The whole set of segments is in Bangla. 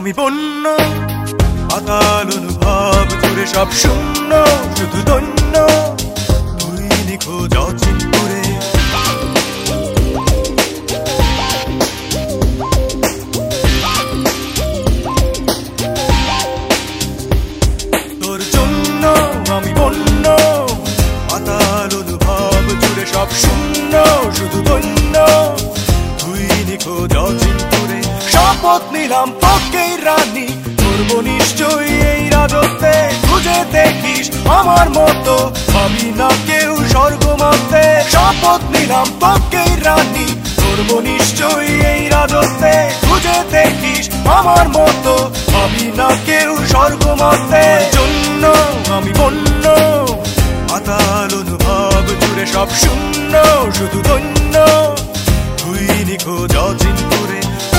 আমি বন্য, পাতাল অনুভব জুড়ে সব শূন্য, শুধু দন্য তুই নিখোঁজ অচিন্তরে। তোর জন্য আমি বন্য, পাতাল অনুভব জুড়ে সব শূন্য, শুধু দন্য তুই নিখোঁজ অচিন্তরে। শপথ নিলাম তোকেই রানী, করবো নিশ্চয়ই এই রাজত্বে। খুঁজে দেখিস আমার মতো, ভাবি না কেউ স্বর্গ মানতে। শপথ নিলাম তোকেই রানী, করবো নিশ্চয়ই এই রাজত্বে। খুঁজে দেখিস আমার মতো, ভাবি না কেউ স্বর্গ মানতে। জন্য আমি বন্য, পাতাল অনুভব জুড়ে সব শূন্য, শুধু দন্য তুই নিখোঁজ অচিন্তরে।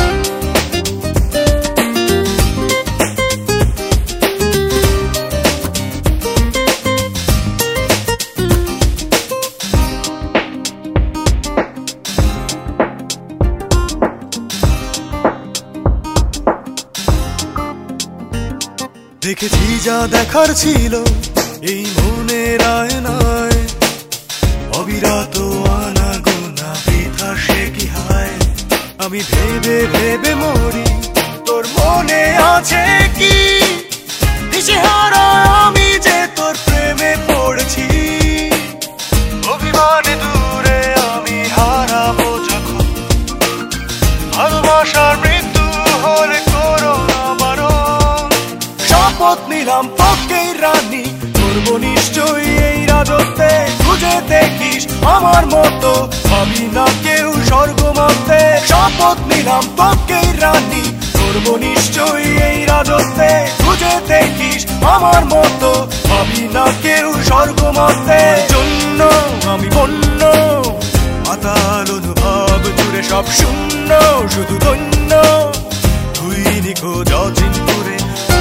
দেখেছি যা দেখার ছিল এই মনের আয়নায়, অবিরত আনাগোনা বৃথা সে কি হায়। আমি ভেবে ভেবে মরি, তোর মনে আছে কি দিশেহারা আমি যে তোর প্রেমে পড়েছি। অভিমানে দূরে আমি হারাবো যখন, ভালোবাসার মৃত্যু হলে করো না বারণ। শপথ নিলাম তোকেই রানী, করবো নিশ্চয়ই এই রাজত্বে। খুঁজে দেখিস আমার মতো, ভাবি না কেউ স্বর্গ মানতে। শপথ নিলাম তোকেই রানী, করবো নিশ্চয়ই এই রাজত্বে। খুঁজে দেখিস আমার মতো, ভাবি না কেউ স্বর্গ মানতে। জন্য আমি বন্য, পাতাল অনুভব জুড়ে সব শূন্য, শুধু দন্য তুই নিখোঁজ অচিন্তরে।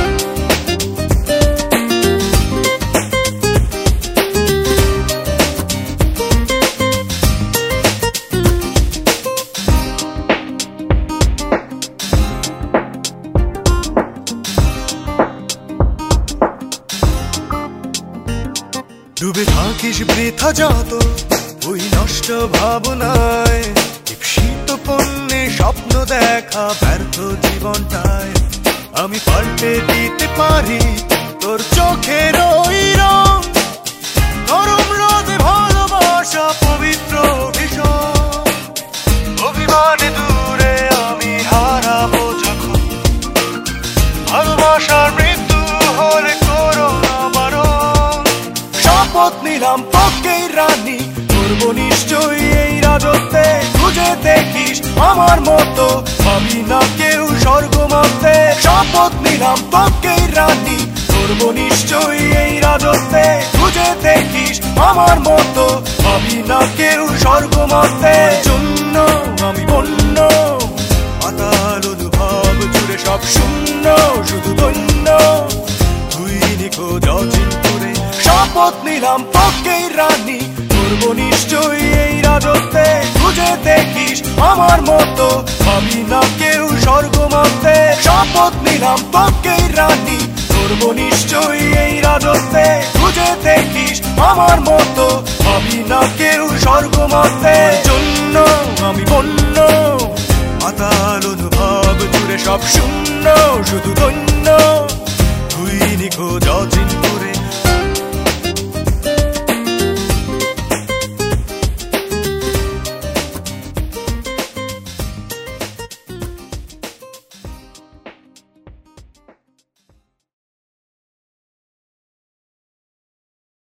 ডুবে থাকিস বৃথা যত ওই নষ্ট ভাবনায়, ঈপ্সিত পণ্যে স্বপ্ন দেখা ব্যর্থ জীবনটায়। আমি পাল্টে দিতে পারি তোর চোখের ওই রং, নরম রোদে ভালোবাসা পবিত্র ভীষণ। অভিমানে দূরে আমি হারাবো যখন, ভালোবাসার মৃত্যু হলে করো না বারণ। শপথ নিলাম তোকেই রানী, করবো নিশ্চয়ই এই রাজত্বে। খুঁজে দেখিস আমার মতো, ভাবি না কেউ স্বর্গ মানতে। শপথ নিলাম তোকেই রানী, করবো নিশ্চয়ই এই রাজত্বে। খুঁজে দেখিস আমার মতো, ভাবি না কেউ স্বর্গ মানতে। জন্য আমি বন্য, পাতাল অনুভব জুড়ে সব শূন্য, শুধু দন্য তুই নিখোঁজ অচিন্তরে। শপথ নিলাম তোকেই রানী, করবো নিশ্চয়ই এই রাজত্বে। খুঁজে দেখিস আমার মতো, ভাবি না কেউ স্বর্গ মানতে। শপথ নিলাম তোকেই রানী, করবো নিশ্চয়ই এই রাজত্বে। খুঁজে দেখিস আমার মতো, ভাবি না কেউ স্বর্গ মানতে। জন্য আমি বন্য, পাতাল অনুভব জুড়ে সব শূন্য, শুধু দন্য তুই নিখোঁজ অচিন্তরে।